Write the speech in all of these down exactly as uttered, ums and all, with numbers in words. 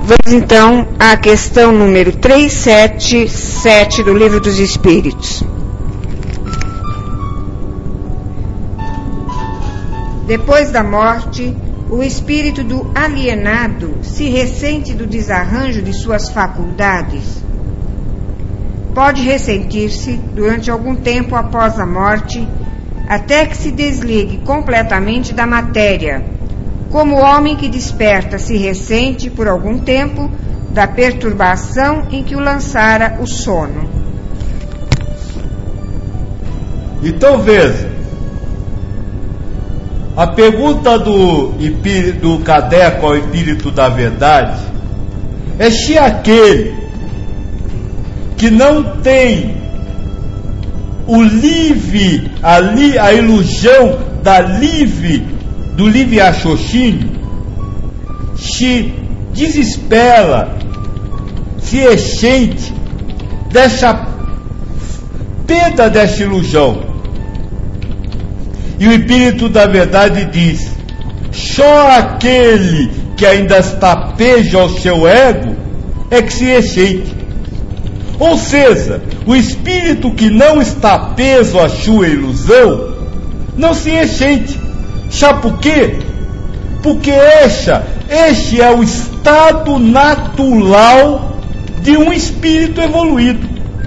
Vamos então à questão número trezentos e setenta e sete do Livro dos Espíritos. Depois da morte, o espírito do alienado se ressente do desarranjo de suas faculdades. Pode ressentir-se durante algum tempo após a morte, até que se desligue completamente da matéria, como o homem que desperta se ressente por algum tempo da perturbação em que o lançara o sono. Então veja, a pergunta do, do Kardec ao Espírito da Verdade é se aquele que não tem o livre, a, li, a ilusão da livre do livre raciocínio, se desespera, se ressente dessa perda dessa ilusão. E o Espírito da Verdade diz: só aquele que ainda está preso ao seu ego é que se ressente. Ou seja, o espírito que não está preso à sua ilusão não se ressente. Sabe por quê? Porque esta, este é o estado natural de um espírito evoluído.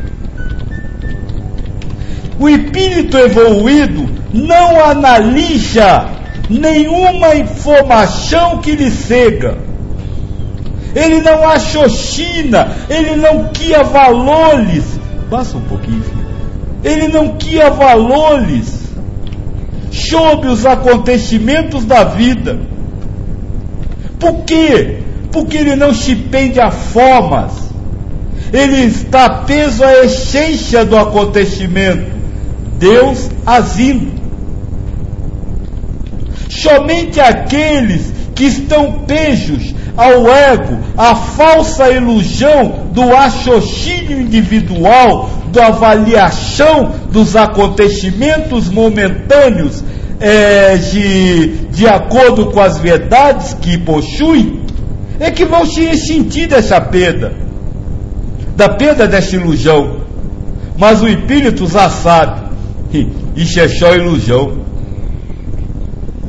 O espírito evoluído não analisa nenhuma informação que lhe chega. Ele não raciocina, ele não cria valores. Passa um pouquinho, filho. Ele não cria valores sobre os acontecimentos da vida. Por quê? Porque ele não se prende a formas. Ele está preso à essência do acontecimento, Deus agindo. Somente aqueles que estão presos ao ego, à falsa ilusão do raciocínio individual, da avaliação dos acontecimentos momentâneos, é, de, de acordo com as verdades que possuem, é que vão se ressentir dessa perda, da perda dessa ilusão. Mas o espírito já sabe, isso é só ilusão.